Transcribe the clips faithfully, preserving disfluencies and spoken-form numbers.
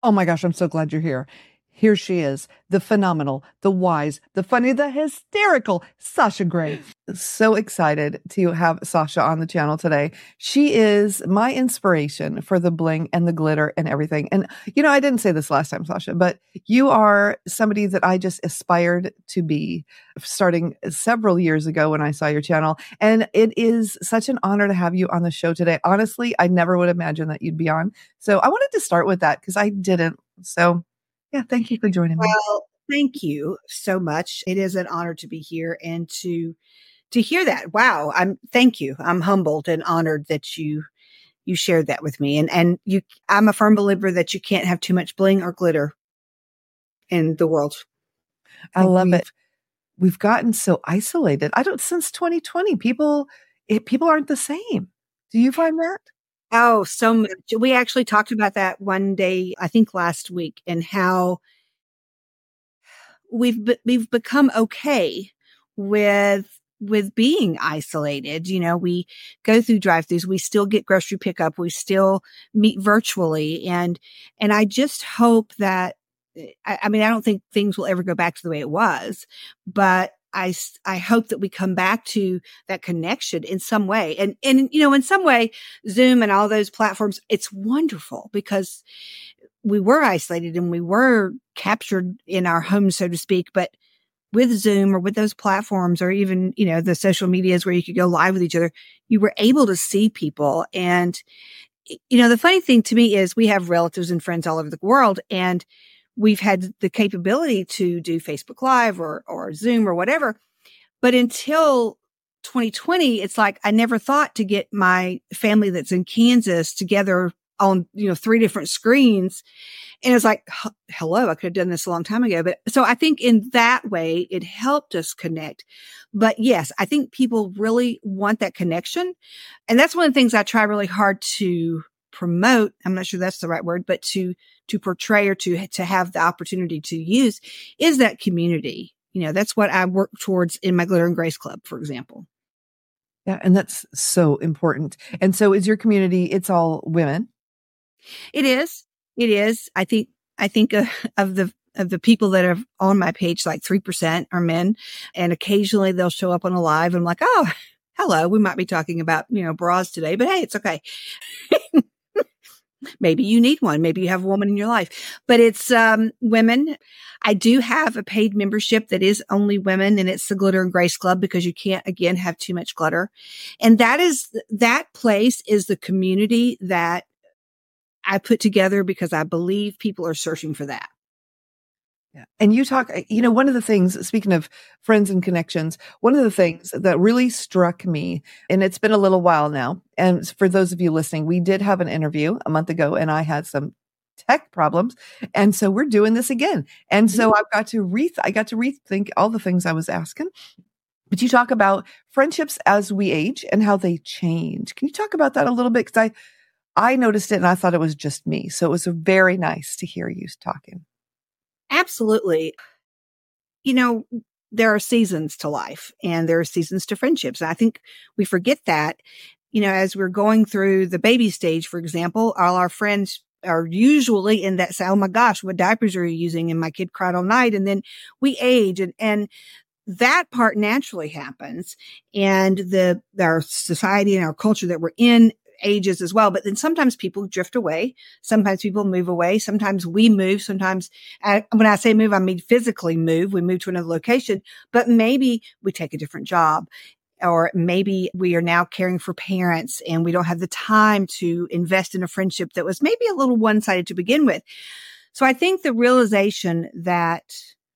Oh my gosh, I'm so glad you're here. Here she is, the phenomenal, the wise, the funny, the hysterical Sasha Grey. So excited to have Sasha on the channel today. She is my inspiration for the bling and the glitter and everything. And, you know, I didn't say this last time, Sasha, but you are somebody that I just aspired to be starting several years ago when I saw your channel. And it is such an honor to have you on the show today. Honestly, I never would imagine that you'd be on. So I wanted to start with that because I didn't. So yeah, thank you for joining me. Well, thank you so much. It is an honor to be here and to to hear that. Wow, I'm thank you. I'm humbled and honored that you you shared that with me. And and you I'm a firm believer that you can't have too much bling or glitter in the world. I, I love it. We've gotten so isolated. I don't since twenty twenty. People it, people aren't the same. Do you find that? Oh, so much. We actually talked about that one day, I think last week, and how we've, be- we've become okay with, with being isolated. You know, we go through drive-thrus, we still get grocery pickup, we still meet virtually. And, and I just hope that, I, I mean, I don't think things will ever go back to the way it was, but I, I hope that we come back to that connection in some way. And, and, you know, in some way, Zoom and all those platforms, it's wonderful because we were isolated and we were captured in our homes, so to speak. But with Zoom or with those platforms or even, you know, the social medias where you could go live with each other, you were able to see people. And, you know, the funny thing to me is we have relatives and friends all over the world, and we've had the capability to do Facebook Live or, or Zoom or whatever. But until twenty twenty, it's like I never thought to get my family that's in Kansas together on, you know, three different screens. And it's like, hello, I could have done this a long time ago. But so I think in that way, it helped us connect. But yes, I think people really want that connection. And that's one of the things I try really hard to promote. I'm not sure that's the right word, but to, to portray or to, to have the opportunity to use is that community. You know, that's what I work towards in my Glitter and Grace Club, for example. Yeah. And that's so important. And so is your community, it's all women? It is. It is. I think, I think uh, of the, of the people that are on my page, like three percent are men. And occasionally they'll show up on a live and I'm like, oh, hello, we might be talking about, you know, bras today, but hey, it's okay. Maybe you need one. Maybe you have a woman in your life, but it's, um, women. I do have a paid membership that is only women, and it's the Glitter and Grace Club because you can't, again, have too much glitter. And that is, that place is the community that I put together because I believe people are searching for that. Yeah. And you talk, you know, one of the things, speaking of friends and connections, one of the things that really struck me, and it's been a little while now, and for those of you listening, we did have an interview a month ago and I had some tech problems. And so we're doing this again. And so I've got to re, I got to rethink all the things I was asking. But you talk about friendships as we age and how they change. Can you talk about that a little bit? Because I, I noticed it and I thought it was just me. So it was very nice to hear you talking. Absolutely. You know, there are seasons to life and there are seasons to friendships. And I think we forget that, you know, as we're going through the baby stage, for example, all our friends are usually in that, say, oh my gosh, what diapers are you using? And my kid cried all night. And then we age and, and that part naturally happens. And the, our society and our culture that we're in ages as well. But then sometimes people drift away. Sometimes people move away. Sometimes we move. Sometimes I, when I say move, I mean physically move. We move to another location, but maybe we take a different job, or maybe we are now caring for parents and we don't have the time to invest in a friendship that was maybe a little one-sided to begin with. So I think the realization that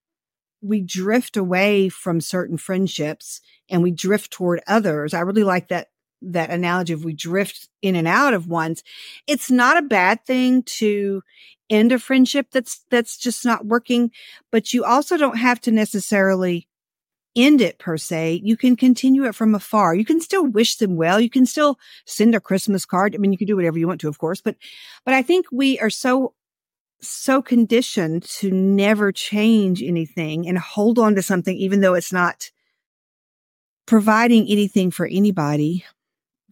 we drift away from certain friendships and we drift toward others. I really like that that analogy of we drift in and out of ones. It's not a bad thing to end a friendship that's, that's just not working, but you also don't have to necessarily end it per se. You can continue it from afar. You can still wish them well. You can still send a Christmas card. I mean, you can do whatever you want to, of course, but, but I think we are so, so conditioned to never change anything and hold on to something, even though it's not providing anything for anybody,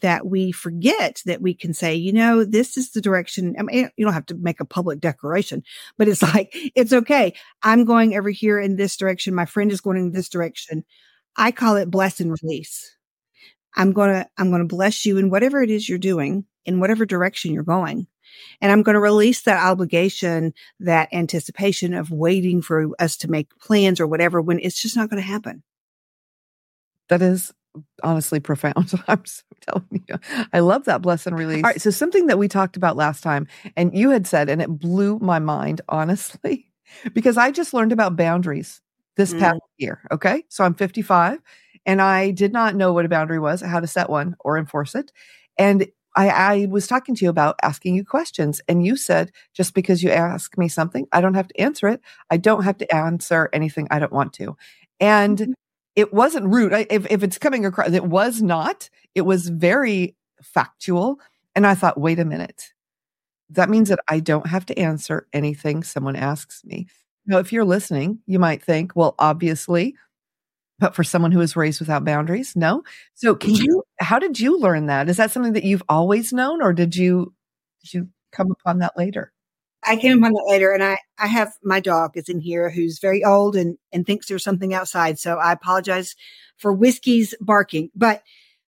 that we forget that we can say, you know, this is the direction. I mean, you don't have to make a public declaration, but it's like, it's okay. I'm going over here in this direction. My friend is going in this direction. I call it bless and release. I'm going to, I'm going to bless you in whatever it is you're doing, in whatever direction you're going. And I'm going to release that obligation, that anticipation of waiting for us to make plans or whatever, when it's just not going to happen. That is honestly profound. I'm so telling you. I love that bless and release. All right. So something that we talked about last time, and you had said, and it blew my mind, honestly, because I just learned about boundaries this past mm. year. Okay. So I'm fifty-five and I did not know what a boundary was, how to set one or enforce it. And I, I was talking to you about asking you questions, and you said, just because you ask me something, I don't have to answer it. I don't have to answer anything I don't want to. And mm-hmm. it wasn't rude. I, if, if it's coming across, it was not. It was very factual. And I thought, wait a minute. That means that I don't have to answer anything someone asks me. Now, if you're listening, you might think, well, obviously, but for someone who was raised without boundaries, no. So can you, how did you learn that? Is that something that you've always known, or did you, did you come upon that later? I came upon that later, and I, I have my dog is in here who's very old and, and thinks there's something outside. So I apologize for Whiskey's barking, but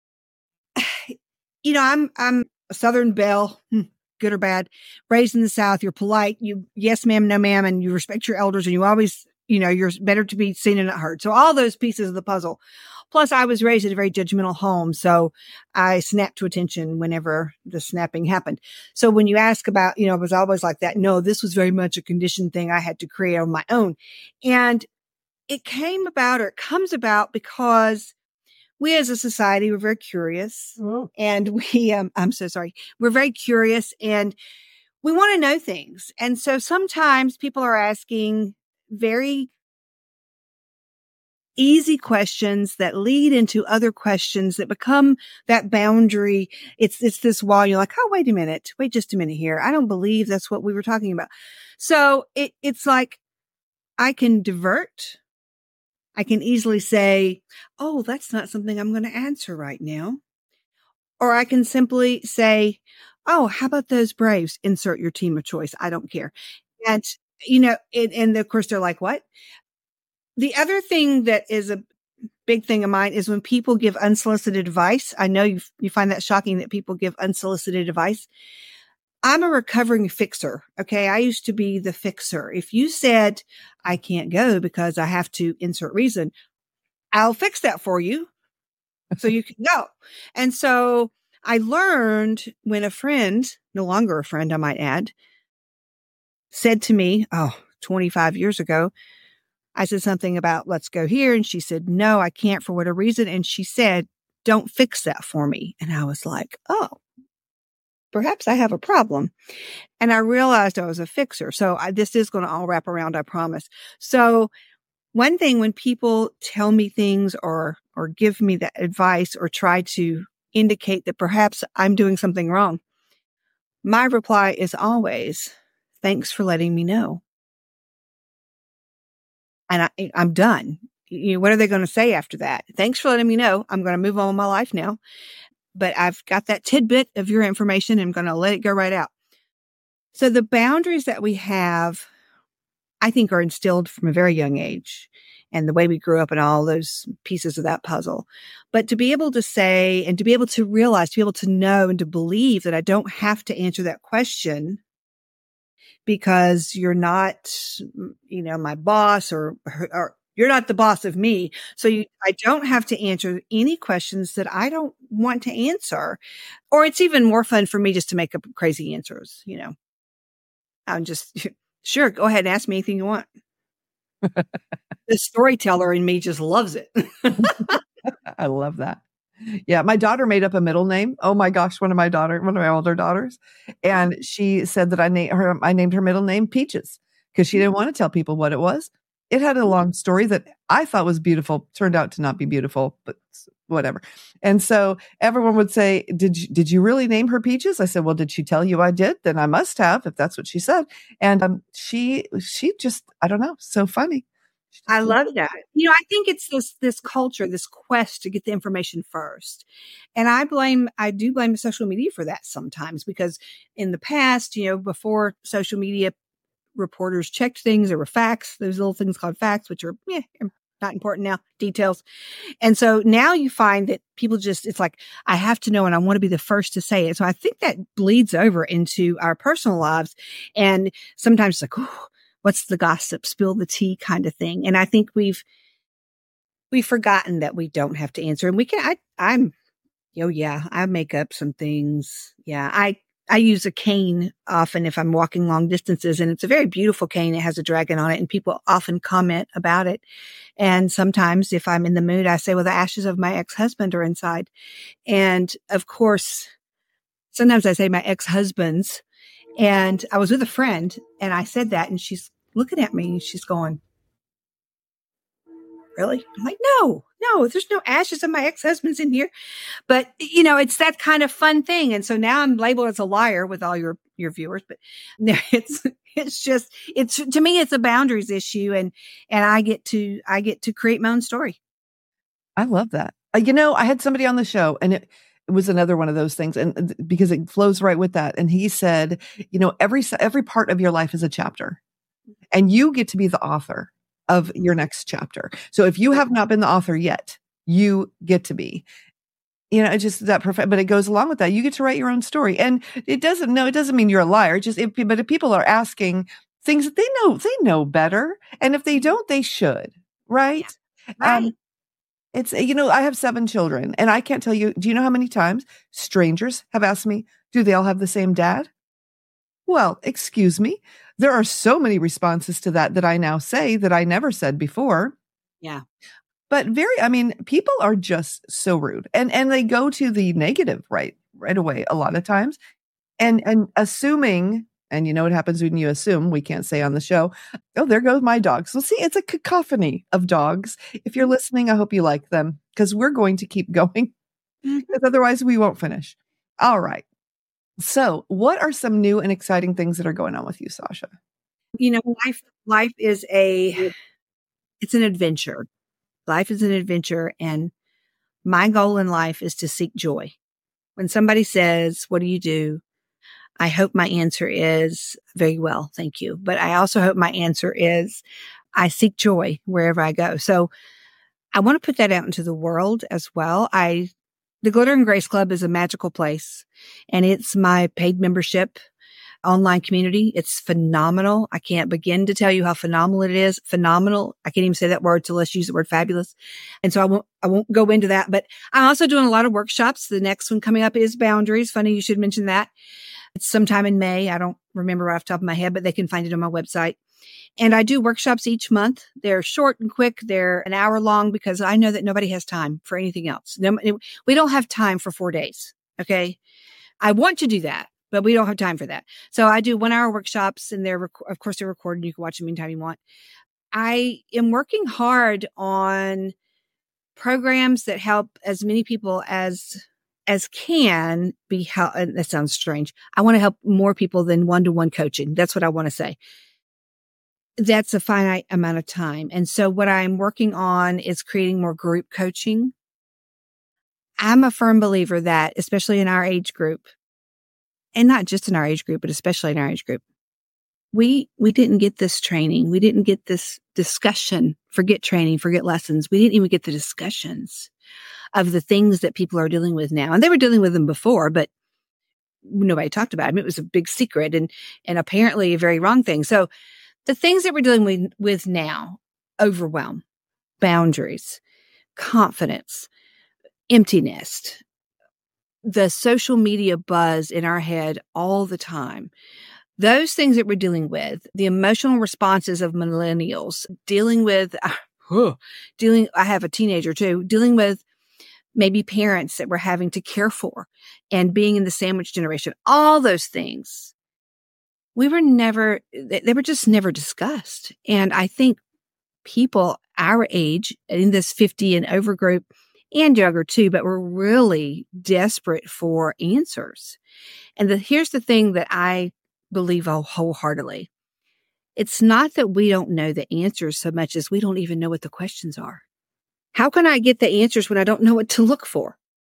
you know, I'm, I'm a Southern belle, good or bad, raised in the South. You're polite. You, yes, ma'am, no, ma'am. And you respect your elders, and you always, you know, you're better to be seen and not heard. So all those pieces of the puzzle. Plus, I was raised in a very judgmental home, so I snapped to attention whenever the snapping happened. So when you ask about, you know, it was always like that. No, this was very much a conditioned thing I had to create on my own. And it came about, or it comes about, because we as a society were very curious. Oh. And we, um, I'm so sorry, we're very curious and we want to know things. And so sometimes people are asking very easy questions that lead into other questions that become that boundary. It's, it's this wall. You're like, oh, wait a minute. Wait just a minute here. I don't believe that's what we were talking about. So it, it's like, I can divert. I can easily say, oh, that's not something I'm going to answer right now. Or I can simply say, oh, how about those Braves? Insert your team of choice. I don't care. And, you know, it, and of course they're like, what? The other thing that is a big thing of mine is when people give unsolicited advice. I know you you find that shocking that people give unsolicited advice. I'm a recovering fixer. Okay. I used to be the fixer. If you said I can't go because I have to insert reason, I'll fix that for you so you can go. And so I learned when a friend, no longer a friend, I might add, said to me, oh, twenty-five years ago, I said something about, let's go here. And she said, no, I can't for whatever reason. And she said, don't fix that for me. And I was like, oh, perhaps I have a problem. And I realized I was a fixer. So I, this is going to all wrap around, I promise. So one thing, when people tell me things or, or give me that advice or try to indicate that perhaps I'm doing something wrong, my reply is always, thanks for letting me know. And I, I'm done. You know, what are they going to say after that? Thanks for letting me know. I'm going to move on with my life now. But I've got that tidbit of your information. I'm going to let it go right out. So the boundaries that we have, I think, are instilled from a very young age, and the way we grew up and all those pieces of that puzzle. But to be able to say, and to be able to realize, to be able to know and to believe that I don't have to answer that question because you're not, you know, my boss, or, or you're not the boss of me. So you, I don't have to answer any questions that I don't want to answer. Or it's even more fun for me just to make up crazy answers. You know, I'm just, sure, go ahead and ask me anything you want. The storyteller in me just loves it. I love that. Yeah. My daughter made up a middle name. Oh my gosh. One of my daughter, one of my older daughters. And she said that I named her, I named her middle name Peaches because she didn't want to tell people what it was. It had a long story that I thought was beautiful, turned out to not be beautiful, but whatever. And so everyone would say, did you, did you really name her Peaches? I said, well, did she tell you I did? Then I must have, if that's what she said. And um, she, she just, I don't know, so funny. I love that. You know, I think it's this this culture, this quest to get the information first. And I blame I do blame social media for that sometimes, because in the past, you know, before social media, reporters checked things, there were facts, those little things called facts, which are yeah, not important now, details. And so now you find that people just, it's like, I have to know and I want to be the first to say it. So I think that bleeds over into our personal lives. And sometimes it's like, oh, what's the gossip, spill the tea kind of thing. And I think we've, we've forgotten that we don't have to answer. And we can, I, I'm, oh yeah, I make up some things. Yeah. I, I use a cane often if I'm walking long distances, and it's a very beautiful cane. It has a dragon on it, and people often comment about it. And sometimes if I'm in the mood, I say, well, the ashes of my ex-husband are inside. And of course, sometimes I say my ex-husband's. And I was with a friend and I said that, and she's looking at me and she's going, really? I'm like, no, no, there's no ashes of my ex-husband's in here. But, you know, it's that kind of fun thing. And so now I'm labeled as a liar with all your, your viewers, but it's, it's just, it's, to me, it's a boundaries issue. And, and I get to, I get to create my own story. I love that. Uh, you know, I had somebody on the show, and it, it was another one of those things. And because it flows right with that. And he said, you know, every, every part of your life is a chapter, and you get to be the author of your next chapter. So if you have not been the author yet, you get to be, you know, it's just that perfect, but it goes along with that. You get to write your own story, and it doesn't, no, it doesn't mean you're a liar. It just, if, but if people are asking things that they know, they know better. And if they don't, they should, right? Yeah, right. Um, it's, you know, I have seven children, and I can't tell you, do you know how many times strangers have asked me, do they all have the same dad? Well, excuse me. There are so many responses to that that I now say that I never said before. Yeah. But very, I mean, people are just so rude, and, and they go to the negative right, right away a lot of times, and, and assuming, and you know what happens when you assume, we can't say on the show, oh, there goes my dogs. So see, it's a cacophony of dogs. If you're listening, I hope you like them, because we're going to keep going, because otherwise we won't finish. All right. So what are some new and exciting things that are going on with you, Sasha? You know, life, life is a, it's an adventure. Life is an adventure. And my goal in life is to seek joy. When somebody says, what do you do? I hope my answer is very well. Thank you. But I also hope my answer is I seek joy wherever I go. So I want to put that out into the world as well. I, the Glitter and Grace Club is a magical place, and it's my paid membership online community. It's phenomenal. I can't begin to tell you how phenomenal it is. Phenomenal. I can't even say that word, so let's use the word fabulous. And so I won't, I won't go into that, but I'm also doing a lot of workshops. The next one coming up is Boundaries. Funny you should mention that. It's sometime in May. I don't remember right off the top of my head, but they can find it on my website. And I do workshops each month. They're short and quick. They're an hour long, because I know that nobody has time for anything else. We don't have time for four days. Okay. I want to do that, but we don't have time for that. So I do one hour workshops, and they're, rec- of course, they're recorded. You can watch them anytime you want. I am working hard on programs that help as many people as as can be help. That sounds strange. I want to help more people than one-to-one coaching. That's what I want to say. That's a finite amount of time. And so what I'm working on is creating more group coaching. I'm a firm believer that, especially in our age group, and not just in our age group, but especially in our age group, we, we didn't get this training. We didn't get this discussion. Forget training, forget lessons. We didn't even get the discussions of the things that people are dealing with now. And they were dealing with them before, but nobody talked about them. It was a big secret, and, and apparently a very wrong thing. So the things that we're dealing with, with now: overwhelm, boundaries, confidence, emptiness, the social media buzz in our head all the time. Those things that we're dealing with, the emotional responses of millennials, dealing with, uh, dealing, I have a teenager too, dealing with maybe parents that we're having to care for, and being in the sandwich generation, all those things. We were never, they were just never discussed. And I think people our age in this fifty and over group, and younger too, but we're really desperate for answers. And the, here's the thing that I believe wholeheartedly. it's not that we don't know the answers so much as we don't even know what the questions are. How can I get the answers when I don't know what to look for?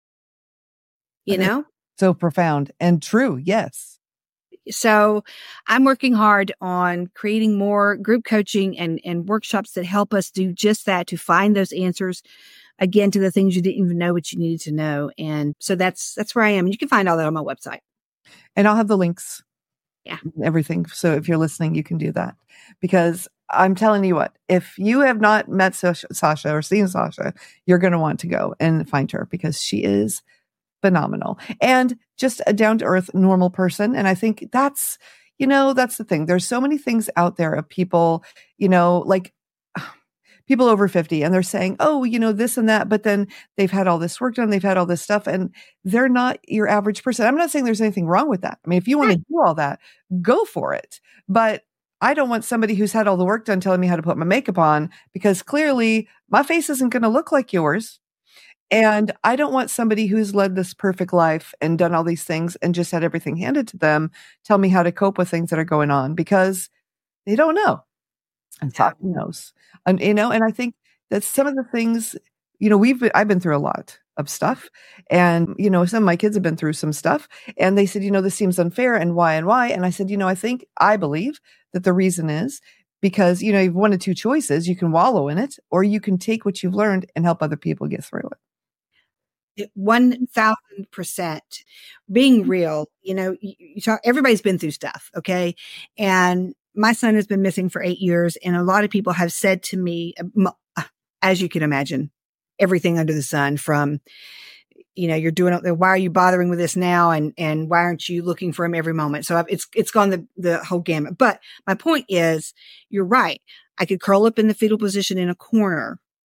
You know? So profound and true. Yes. So I'm working hard on creating more group coaching and, and workshops that help us do just that, to find those answers, again, to the things you didn't even know what you needed to know. And so that's, that's where I am. You can find all that on my website. And I'll have the links. Yeah. Everything. So if you're listening, you can do that, because I'm telling you what, if you have not met Sasha or seen Sasha, you're going to want to go and find her, because she is phenomenal and just a down to earth, normal person. And I think that's, you know, that's the thing. There's so many things out there of people, you know, like people over fifty, and they're saying, oh, you know, this and that, but then they've had all this work done. They've had all this stuff, and they're not your average person. I'm not saying there's anything wrong with that. I mean, if you want to do all that, go for it. But I don't want somebody who's had all the work done telling me how to put my makeup on, because clearly my face isn't going to look like yours. And I don't want somebody who's led this perfect life and done all these things and just had everything handed to them tell me how to cope with things that are going on, because they don't know. And Sasha knows. And, you know, and I think that some of the things, you know, we've been, I've been through a lot of stuff, and, you know, some of my kids have been through some stuff, and they said, you know, this seems unfair, and why and why. And I said, you know, I think, I believe that the reason is because, you know, you've one of two choices. You can wallow in it, or you can take what you've learned and help other people get through it. One thousand percent being real. You know, you, you talk, everybody's been through stuff. Okay. And my son has been missing for eight years. And a lot of people have said to me, as you can imagine, everything under the sun, from, you know, you're doing, why are you bothering with this now? And, and why aren't you looking for him every moment? So I've, it's, it's gone the, the whole gamut. But my point is, you're right. I could curl up in the fetal position in a corner,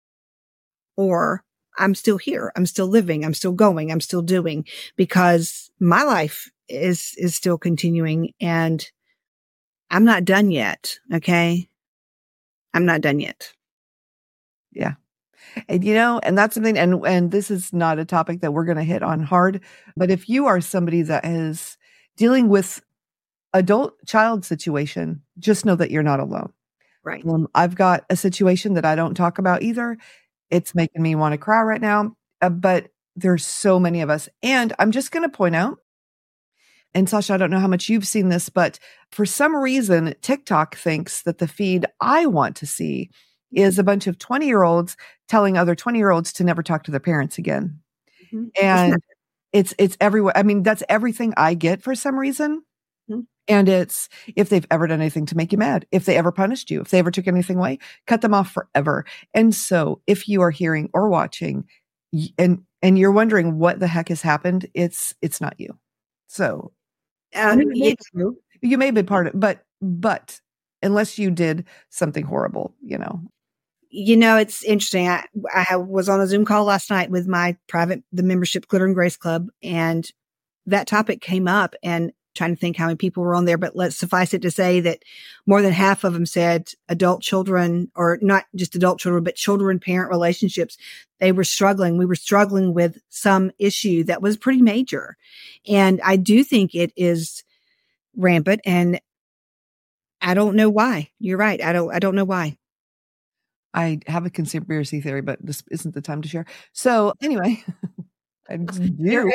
or I'm still here. I'm still living. I'm still going. I'm still doing, because my life is, is still continuing, and I'm not done yet. Okay. I'm not done yet. Yeah. And, you know, and that's something, and, and this is not a topic that we're going to hit on hard, but if you are somebody that is dealing with adult child situation, just know that you're not alone. Right. Um, I've got a situation that I don't talk about either. It's making me want to cry right now, uh, but there's so many of us. And I'm just going to point out, and Sasha, I don't know how much you've seen this, but for some reason, TikTok thinks that the feed I want to see is a bunch of twenty year olds telling other twenty year olds to never talk to their parents again. Mm-hmm. And it's, it's everywhere. I mean, that's everything I get for some reason. Mm-hmm. And it's, if they've ever done anything to make you mad, if they ever punished you, if they ever took anything away, cut them off forever. And so if you are hearing or watching and, and you're wondering what the heck has happened, it's, it's not you. So um, you, may, you may be part of it, but, but unless you did something horrible, you know. You know, it's interesting. I, I was on a Zoom call last night with my private, the membership Glitter and Grace Club, and that topic came up, and trying to think how many people were on there, but let's suffice it to say that more than half of them said adult children, or not just adult children, but children parent relationships. They were struggling. We were struggling with some issue that was pretty major. And I do think it is rampant, and I don't know why. You're right. I don't, I don't know why. I have a conspiracy theory, but this isn't the time to share. So anyway, I do.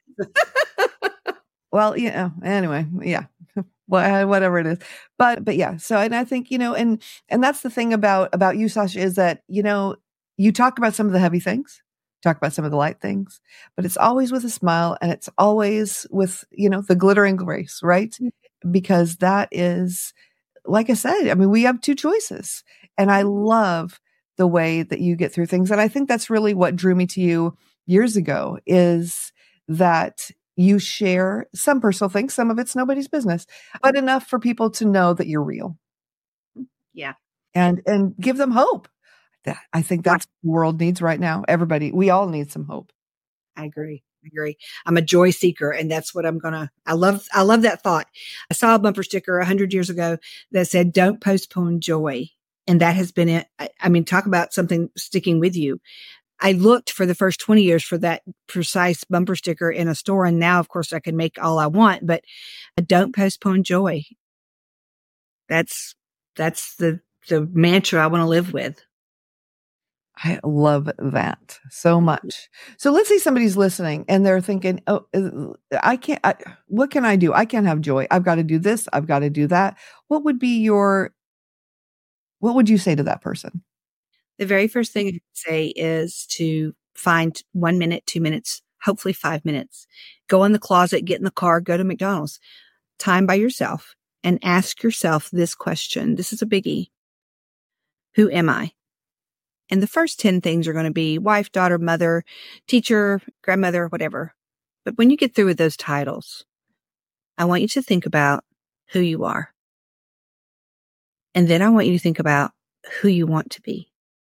Well, you know, anyway, yeah, well, whatever it is, but, but yeah. So, and I think, you know, and, and that's the thing about, about you, Sasha, is that, you know, you talk about some of the heavy things, talk about some of the light things, but it's always with a smile, and it's always with, you know, the glitter and grace, right? Mm-hmm. Because that is, like I said, I mean, we have two choices, and I love the way that you get through things. And I think that's really what drew me to you years ago, is that you share some personal things. Some of it's nobody's business, but enough for people to know that you're real. Yeah. And, and give them hope. That I think that's what the world needs right now. Everybody, we all need some hope. I agree. I agree. I'm a joy seeker, and that's what I'm going to, I love, I love that thought. I saw a bumper sticker a hundred years ago that said, don't postpone joy. And that has been it. I, I mean, talk about something sticking with you. I looked for the first twenty years for that precise bumper sticker in a store. And now, of course, I can make all I want, but I don't postpone joy. That's, that's the, the mantra I want to live with. I love that so much. So let's say somebody's listening and they're thinking, oh, I can't, I, what can I do? I can't have joy. I've got to do this. I've got to do that. What would be your, what would you say to that person? The very first thing I would say is to find one minute, two minutes, hopefully five minutes. Go in the closet, get in the car, go to McDonald's. Time by yourself and ask yourself this question. This is a biggie. Who am I? And the first ten things are going to be wife, daughter, mother, teacher, grandmother, whatever. But when you get through with those titles, I want you to think about who you are. And then I want you to think about who you want to be.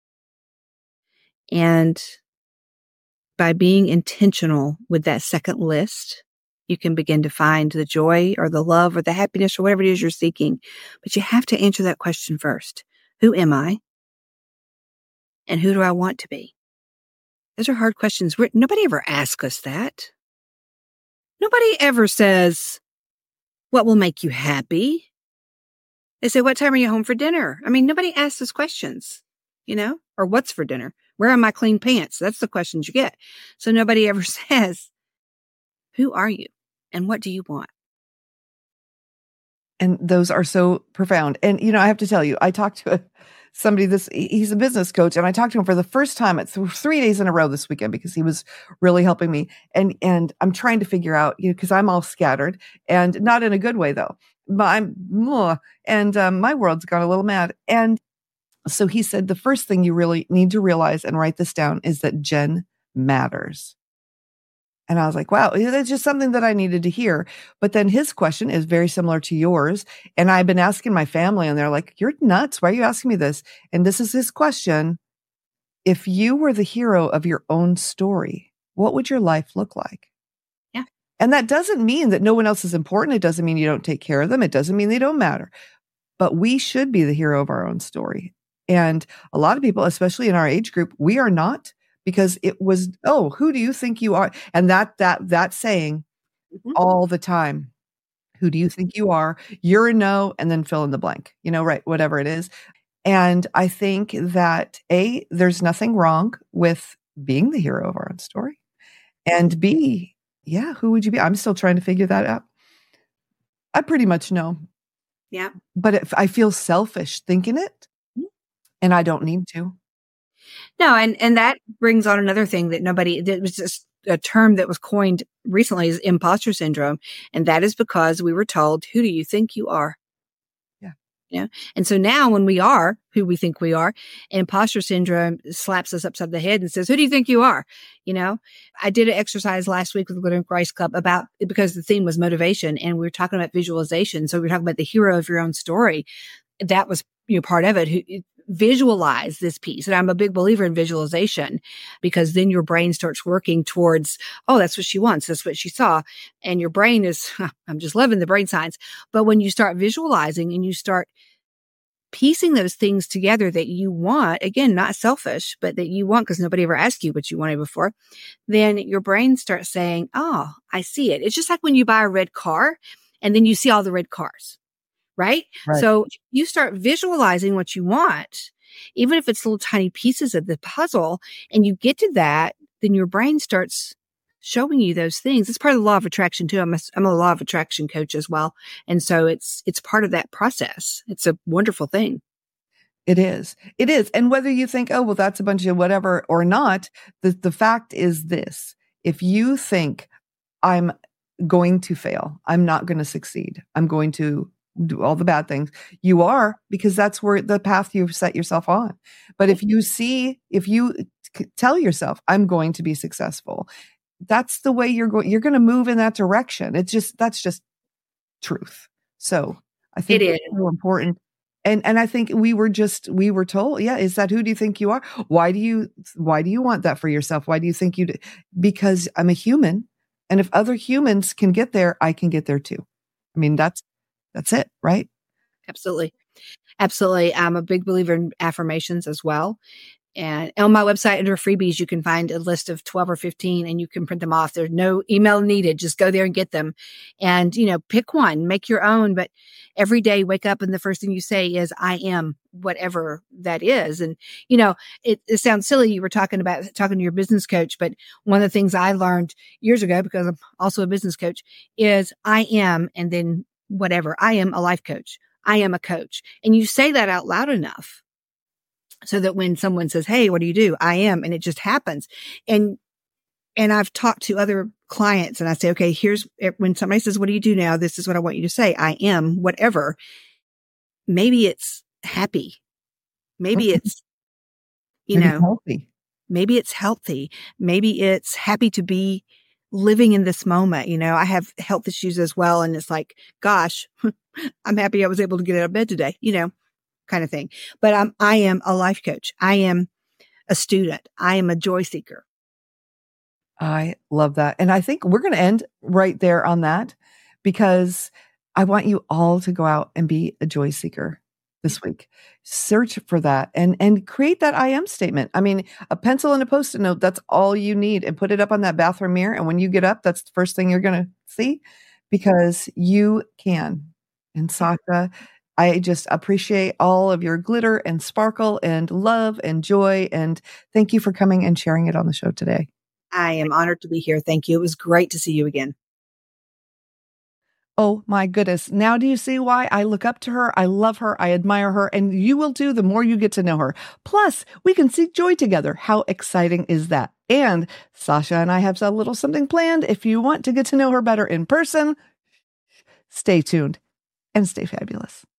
And by being intentional with that second list, you can begin to find the joy or the love or the happiness or whatever it is you're seeking. But you have to answer that question first. Who am I? And who do I want to be? Those are hard questions. We're, nobody ever asks us that. Nobody ever says, what will make you happy? They say, what time are you home for dinner? I mean, nobody asks those questions, you know, or what's for dinner? Where are my clean pants? That's the questions you get. So nobody ever says, who are you and what do you want? And those are so profound. And, you know, I have to tell you, I talked to a, somebody this, he's a business coach, and I talked to him for the first time at th- three days in a row this weekend because he was really helping me. And, and I'm trying to figure out, you know, cause I'm all scattered and not in a good way though. But I'm, ugh, and um, my world's gone a little mad. And so he said, the first thing you really need to realize and write this down is that Jen matters. And I was like, wow, that's just something that I needed to hear. But then his question is very similar to yours. And I've been asking my family and they're like, you're nuts. Why are you asking me this? And this is his question. If you were the hero of your own story, what would your life look like? Yeah. And that doesn't mean that no one else is important. It doesn't mean you don't take care of them. It doesn't mean they don't matter. But we should be the hero of our own story. And a lot of people, especially in our age group, we are not. Because it was, oh, who do you think you are? And that, that, that saying mm-hmm. all the time, who do you think you are? You're a no, and then fill in the blank, you know, right, whatever it is. And I think that A, there's nothing wrong with being the hero of our own story. And B, yeah, who would you be? I'm still trying to figure that out. I pretty much know. Yeah. But if I feel selfish thinking it, and I don't need to. No, and, and that brings on another thing that nobody, that was just a term that was coined recently is imposter syndrome. And that is because we were told, who do you think you are? Yeah. Yeah. And so now when we are who we think we are, imposter syndrome slaps us upside the head and says, who do you think you are? You know, I did an exercise last week with the Glitter and Grace Club about, because the theme was motivation and we were talking about visualization. So we were talking about the hero of your own story. That was, you know, part of it. Who, visualize this piece. And I'm a big believer in visualization because then your brain starts working towards, oh, that's what she wants. That's what she saw. And your brain is, I'm just loving the brain science. But when you start visualizing and you start piecing those things together that you want, again, not selfish, but that you want because nobody ever asked you what you wanted before, then your brain starts saying, oh, I see it. It's just like when you buy a red car and then you see all the red cars. Right? Right? So you start visualizing what you want, even if it's little tiny pieces of the puzzle, and you get to that, then your brain starts showing you those things. It's part of the law of attraction too. I'm a, I'm a law of attraction coach as well. And so it's, it's part of that process. It's a wonderful thing. It is. It is. And whether you think, oh, well, that's a bunch of whatever or not, the, the fact is this. If you think I'm going to fail, I'm not going to succeed, I'm going to do all the bad things, you are, because that's where the path you've set yourself on. But if you see, if you tell yourself, I'm going to be successful, that's the way you're going, you're going to move in that direction. It's just, that's just truth. So I think it it's is so important. And, and I think we were just, we were told, yeah, is that who do you think you are? Why do you, why do you want that for yourself? Why do you think you do? Because I'm a human. And if other humans can get there, I can get there too. I mean, that's, That's it, right? Absolutely. Absolutely. I'm a big believer in affirmations as well. And on my website under freebies, you can find a list of twelve or fifteen and you can print them off. There's no email needed. Just go there and get them and, you know, pick one, make your own. But every day wake up and the first thing you say is, I am whatever that is. And, you know, it, it sounds silly. You were talking about talking to your business coach, but one of the things I learned years ago, because I'm also a business coach, is I am, and then whatever. I am a life coach. I am a coach. And you say that out loud enough so that when someone says, hey, what do you do? I am. And it just happens. And, and I've talked to other clients and I say, okay, here's when somebody says, what do you do now? This is what I want you to say. I am whatever. Maybe it's happy. Maybe it's, you Maybe know, healthy. Maybe it's healthy. Maybe it's happy to be living in this moment. You know, I have health issues as well. And it's like, gosh, I'm happy I was able to get out of bed today, you know, kind of thing. But I'm, I am a life coach. I am a student. I am a joy seeker. I love that. And I think we're going to end right there on that, because I want you all to go out and be a joy seeker this week. Search for that and, and create that I am statement. I mean, a pencil and a Post-it note, that's all you need, and put it up on that bathroom mirror. And when you get up, that's the first thing you're going to see, because you can. And Sasha, I just appreciate all of your glitter and sparkle and love and joy. And thank you for coming and sharing it on the show today. I am honored to be here. Thank you. It was great to see you again. Oh my goodness. Now do you see why I look up to her? I love her. I admire her. And you will too the more you get to know her. Plus, we can seek joy together. How exciting is that? And Sasha and I have a little something planned. If you want to get to know her better in person, stay tuned and stay fabulous.